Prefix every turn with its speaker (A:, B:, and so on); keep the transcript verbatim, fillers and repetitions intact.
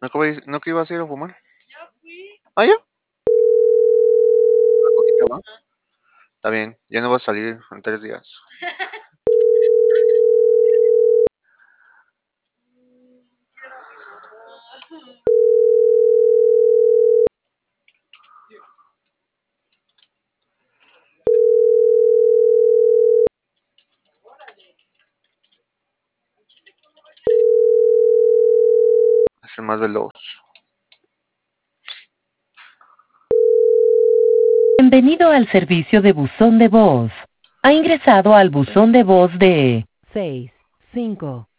A: ¿No que, vais- no que ibas a ir a fumar? Ah, ya. La coquita va. Está bien, ya no vas a salir en tres días. Es el más veloz.
B: Bienvenido al servicio de buzón de voz. Ha ingresado al buzón de voz de seis cinco